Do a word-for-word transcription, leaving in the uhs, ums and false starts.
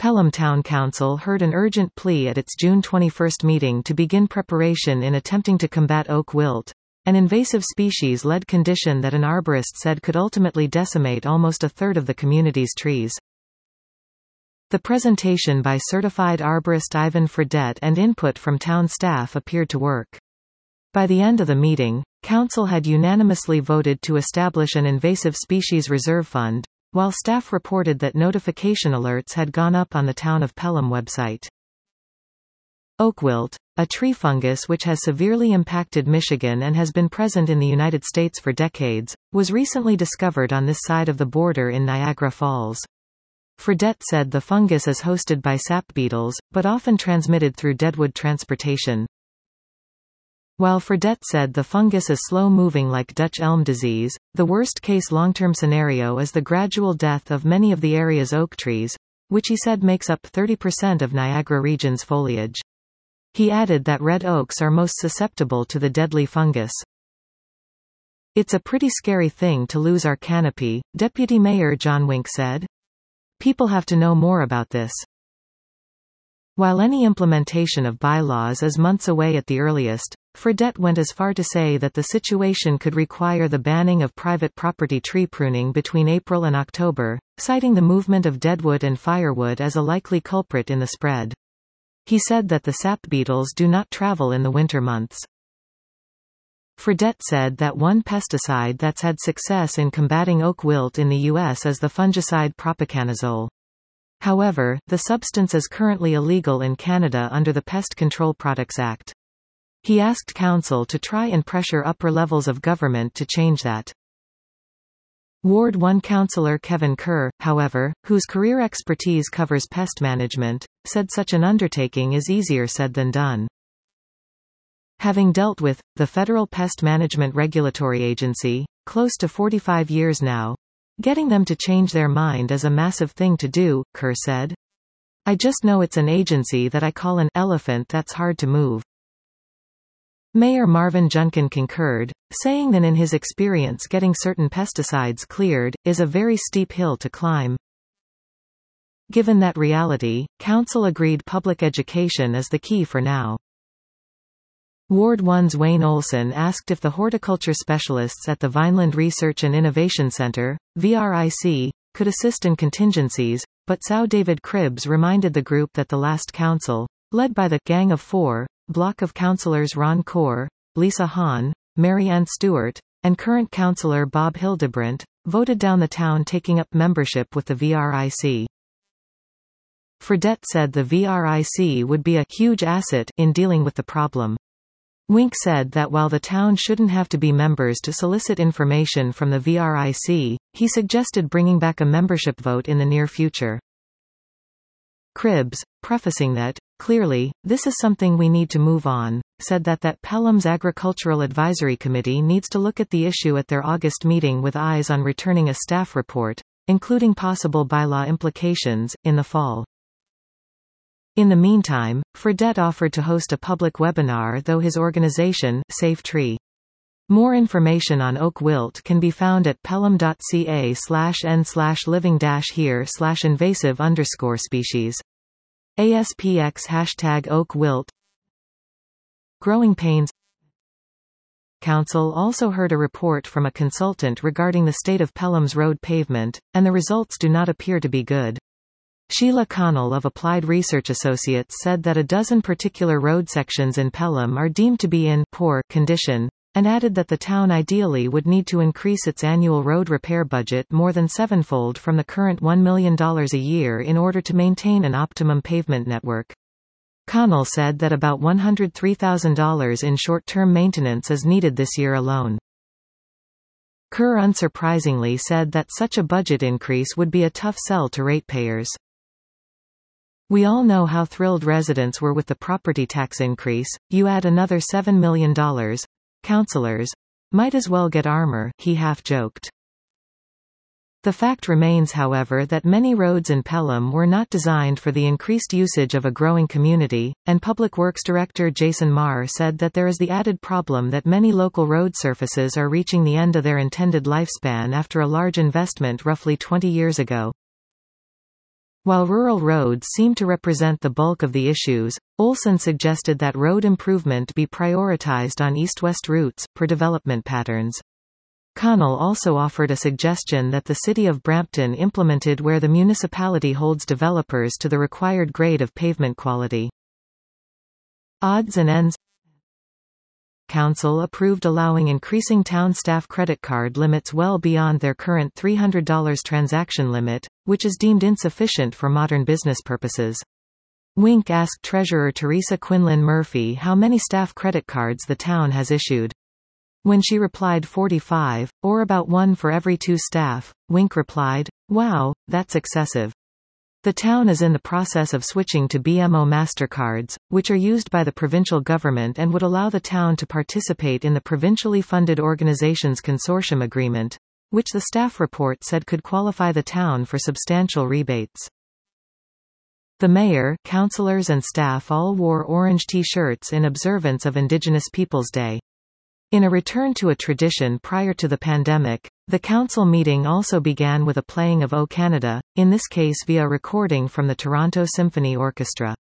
Pelham Town Council heard an urgent plea at its June twenty-first meeting to begin preparation in attempting to combat oak wilt, an invasive species-led condition that an arborist said could ultimately decimate almost a third of the community's trees. The presentation by certified arborist Ivan Fredette and input from town staff appeared to work. By the end of the meeting, Council had unanimously voted to establish an invasive species reserve fund, while staff reported that notification alerts had gone up on the Town of Pelham website. Oak wilt, a tree fungus which has severely impacted Michigan and has been present in the United States for decades, was recently discovered on this side of the border in Niagara Falls. Fredette said the fungus is hosted by sap beetles, but often transmitted through deadwood transportation. While Fredette said the fungus is slow-moving like Dutch elm disease, the worst-case long-term scenario is the gradual death of many of the area's oak trees, which he said makes up thirty percent of Niagara region's foliage. He added that red oaks are most susceptible to the deadly fungus. "It's a pretty scary thing to lose our canopy," Deputy Mayor John Wink said. "People have to know more about this." While any implementation of bylaws is months away at the earliest, Fredette went as far to say that the situation could require the banning of private property tree pruning between April and October, citing the movement of deadwood and firewood as a likely culprit in the spread. He said that the sap beetles do not travel in the winter months. Fredette said that one pesticide that's had success in combating oak wilt in the U S is the fungicide propiconazole. However, the substance is currently illegal in Canada under the Pest Control Products Act. He asked Council to try and pressure upper levels of government to change that. Ward one councillor Kevin Kerr, however, whose career expertise covers pest management, said such an undertaking is easier said than done. Having dealt with the Federal Pest Management Regulatory Agency close to forty-five years now, getting them to change their mind is a massive thing to do, Kerr said. "I just know it's an agency that I call an elephant that's hard to move." Mayor Marvin Junkin concurred, saying that in his experience getting certain pesticides cleared is a very steep hill to climb. Given that reality, Council agreed public education is the key for now. Ward one's Wayne Olson asked if the horticulture specialists at the Vineland Research and Innovation Center, V R I C, could assist in contingencies, but S O W David Cribbs reminded the group that the last council, led by the Gang of Four, block of councillors Ron Corr, Lisa Hahn, Mary Ann Stewart, and current councillor Bob Hildebrandt, voted down the town taking up membership with the V R I C. Fredette said the V R I C would be a huge asset in dealing with the problem. Wink said that while the town shouldn't have to be members to solicit information from the V R I C, he suggested bringing back a membership vote in the near future. Cribbs, prefacing that, clearly, this is something we need to move on, said that that Pelham's Agricultural Advisory Committee needs to look at the issue at their August meeting with eyes on returning a staff report, including possible bylaw implications, in the fall. In the meantime, Fredette offered to host a public webinar though his organization, Safe Tree. More information on oak wilt can be found at pelham.ca slash n slash living dash here slash invasive underscore species. A S P X hashtag oak wilt. Growing pains. Council also heard a report from a consultant regarding the state of Pelham's road pavement, and the results do not appear to be good. Sheila Connell of Applied Research Associates said that a dozen particular road sections in Pelham are deemed to be in poor condition, and added that the town ideally would need to increase its annual road repair budget more than sevenfold from the current one million dollars a year in order to maintain an optimum pavement network. Connell said that about one hundred three thousand dollars in short-term maintenance is needed this year alone. Kerr unsurprisingly said that such a budget increase would be a tough sell to ratepayers. "We all know how thrilled residents were with the property tax increase. You add another seven million dollars. Councillors might as well get armor," he half-joked. The fact remains, however, that many roads in Pelham were not designed for the increased usage of a growing community, and Public Works Director Jason Marr said that there is the added problem that many local road surfaces are reaching the end of their intended lifespan after a large investment roughly twenty years ago. While rural roads seem to represent the bulk of the issues, Olson suggested that road improvement be prioritized on east-west routes, per development patterns. Connell also offered a suggestion that the city of Brampton implemented where the municipality holds developers to the required grade of pavement quality. Odds and ends. Council approved allowing increasing town staff credit card limits well beyond their current three hundred dollar transaction limit, which is deemed insufficient for modern business purposes. Wink asked Treasurer Teresa Quinlan Murphy how many staff credit cards the town has issued. When she replied forty-five, or about one for every two staff, Wink replied, "Wow, that's excessive." The town is in the process of switching to B M O MasterCards, which are used by the provincial government and would allow the town to participate in the provincially funded organizations consortium agreement, which the staff report said could qualify the town for substantial rebates. The mayor, councillors and staff all wore orange T-shirts in observance of Indigenous Peoples Day. In a return to a tradition prior to the pandemic, the council meeting also began with a playing of O Canada, in this case via a recording from the Toronto Symphony Orchestra.